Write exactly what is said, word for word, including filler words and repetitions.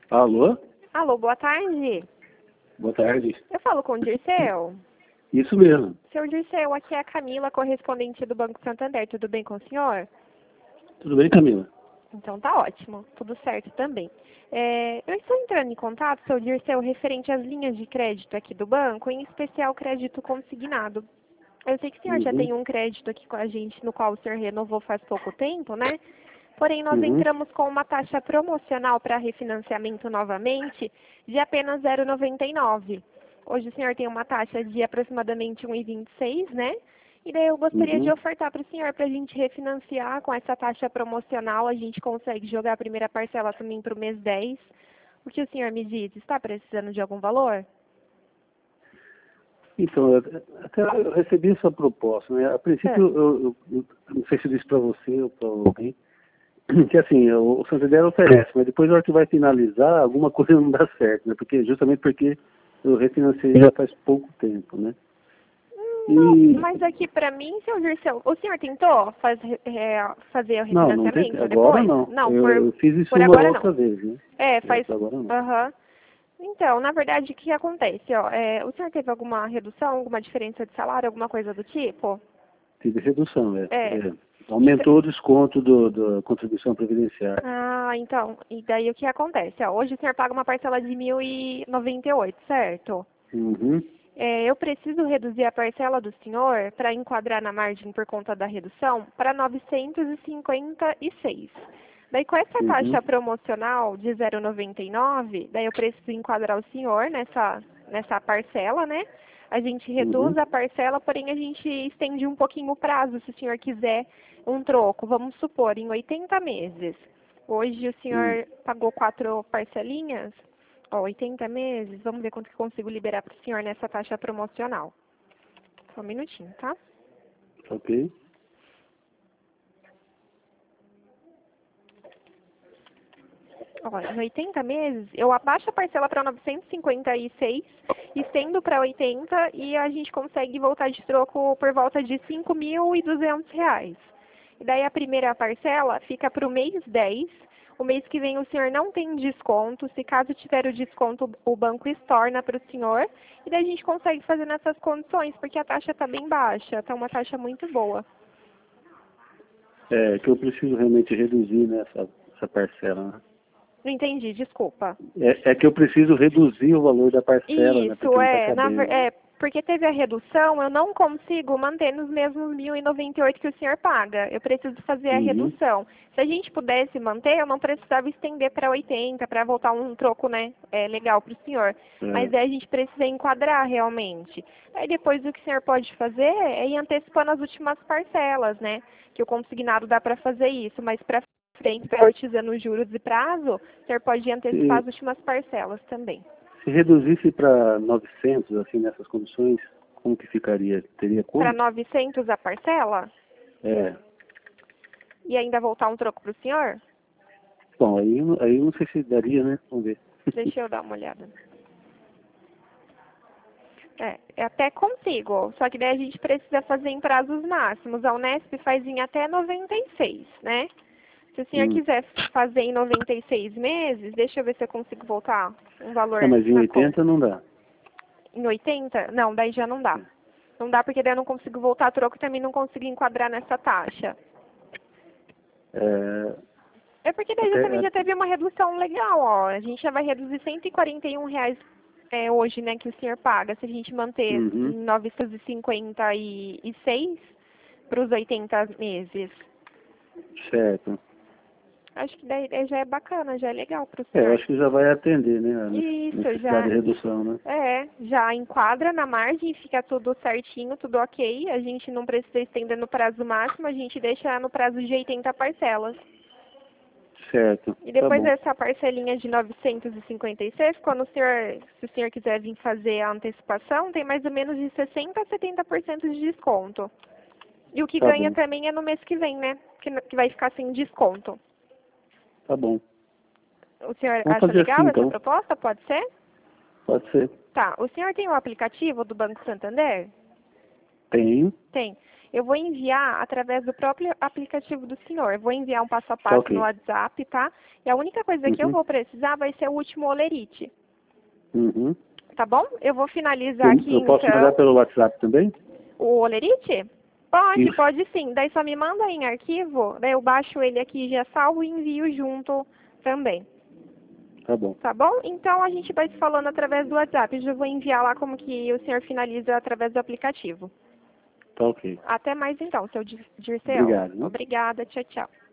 Alô? Alô, boa tarde. Boa tarde. Eu falo com o Dirceu. Isso mesmo. Seu Dirceu, aqui é a Camila, correspondente do Banco Santander. Tudo bem com o senhor? Tudo bem, Camila? Então tá ótimo. Tudo certo também. É, eu estou entrando em contato, seu Dirceu, referente às linhas de crédito aqui do banco, em especial crédito consignado. Eu sei que o senhor já Uhum. tem um crédito aqui com a gente, no qual o senhor renovou faz pouco tempo, né? Porém, nós Uhum. entramos com uma taxa promocional para refinanciamento novamente de apenas zero vírgula noventa e nove. Hoje o senhor tem uma taxa de aproximadamente um vírgula vinte e seis, né? E daí eu gostaria de Uhum. ofertar para o senhor para a gente refinanciar com essa taxa promocional. A gente consegue jogar a primeira parcela também para o mês dez. O que o senhor me diz? Está precisando de algum valor? Então, eu- até eu recebi essa proposta, né? A É. princípio, eu, eu, eu não sei se eu disse para você ou para alguém, que assim, o o Santander oferece, mas depois na hora que vai finalizar, alguma coisa não dá certo, né? Porque, justamente porque eu refinanciei já faz pouco tempo, né? Não, E, mas aqui para mim, seu Dirceu, o senhor tentou faz, é, fazer o não, não tem, refinanciamento agora depois? não. Não, Eu, por, eu fiz isso por uma agora não. outra vez, né? É, É, faz. por agora não. Aham. Então, na verdade, o que acontece? Ó, é, o senhor teve alguma redução, alguma diferença de salário, alguma coisa do tipo? Tive redução, é. É. é. Aumentou o desconto do, da contribuição previdenciária. Ah, então, e daí o que acontece? Ó, hoje o senhor paga uma parcela de mil e noventa e oito, certo? Uhum. É, eu preciso reduzir a parcela do senhor para enquadrar na margem por conta da redução para novecentos e cinquenta e seis. Daí com essa Uhum. taxa promocional de zero vírgula noventa e nove, daí eu preciso enquadrar o senhor nessa, nessa parcela, né? A gente reduz Uhum. a parcela, porém a gente estende um pouquinho o prazo, se o senhor quiser um troco, vamos supor, em oitenta meses. Hoje o Hum. senhor pagou quatro parcelinhas, ó, oitenta meses, vamos ver quanto que eu consigo liberar para o senhor nessa taxa promocional. Só um minutinho, tá? Ok. Ó, em oitenta meses, eu abaixo a parcela para novecentos e cinquenta e seis, estendo para oitenta e a gente consegue voltar de troco por volta de cinco mil e duzentos reais. E daí a primeira parcela fica para o mês dez. O mês que vem o senhor não tem desconto. Se caso tiver o desconto, o banco estorna para o senhor. E daí a gente consegue fazer nessas condições, porque a taxa está bem baixa, está uma taxa muito boa. É que eu preciso realmente reduzir, né, essa, essa parcela, né? Não entendi, desculpa. É, é que eu preciso reduzir o valor da parcela, né? Porque Isso, não está é, na ver- cabendo, né? é, porque teve a redução, eu não consigo manter nos mesmos mil e noventa e oito que o senhor paga. Eu preciso fazer a Uhum. redução. Se a gente pudesse manter, eu não precisava estender para oitenta, para voltar um troco, né, é, legal para o senhor. É, Mas aí a gente precisa enquadrar realmente. Aí depois o que o senhor pode fazer é ir antecipando as últimas parcelas, né? Que o consignado dá para fazer isso, mas para frente, amortizando os juros e prazo, o senhor pode antecipar as se, últimas parcelas também. se reduzisse para novecentos, assim, nessas condições, como que ficaria? Teria Para como? novecentos a parcela? É. E ainda voltar um troco para o senhor? Bom, aí, eu não- aí eu não sei se daria, né? Vamos ver. Deixa eu dar uma olhada. É, é até consigo, só que daí a gente precisa fazer em prazos máximos. A Unesp faz em até noventa e seis, né? Se o senhor Hum. quiser fazer em noventa e seis meses, deixa eu ver se eu consigo voltar um valor Não, mas em na conta. oitenta não dá. Em oitenta? Não, daí já não dá. Não dá porque daí eu não consigo voltar a troco e também não consigo enquadrar nessa taxa. É, É porque daí já até, também já teve uma redução legal, ó. A gente já vai reduzir cento e quarenta e um reais é, hoje, né, que o senhor paga. Se a gente manter uhum. em novecentos e cinquenta e seis para os oitenta meses. Certo. Acho que daí, daí já é bacana, já é legal para o É, eu senhor. acho que já vai atender, né, a Isso, necessidade já. de redução, né? É, já enquadra na margem, fica tudo certinho, tudo ok. A gente não precisa estender no prazo máximo, a gente deixa no prazo de oitenta parcelas. Certo, E tá depois bom. dessa parcelinha de novecentos e cinquenta e seis, quando o senhor, se o senhor quiser vir fazer a antecipação, tem mais ou menos de sessenta a setenta por cento de desconto. E o que Tá ganha bom, também é no mês que vem, né? Que, n- que vai ficar sem desconto. tá bom. O senhor Vamos acha fazer assim legal essa então. proposta? Pode ser? Pode ser. Tá. O senhor tem o aplicativo do Banco Santander? Tenho. Tem. eu vou enviar através do próprio aplicativo do senhor. Eu vou enviar um passo a passo Tá ok. no WhatsApp, tá? E a única coisa que eu Uhum. vou precisar vai ser o último olerite. Uhum. Tá bom? Eu vou finalizar Eu, aqui, eu posso então, mandar pelo WhatsApp também? o olerite? Pode, Isso. pode sim. Daí só me manda em arquivo, daí eu baixo ele aqui, já salvo e envio junto também. Tá bom. Tá bom? Então a gente vai se falando através do WhatsApp. Eu já vou enviar lá como que o senhor finaliza através do aplicativo. Tá ok. Até mais então, seu Dir- Dirceu. Obrigado. Né? Obrigada, tchau, tchau.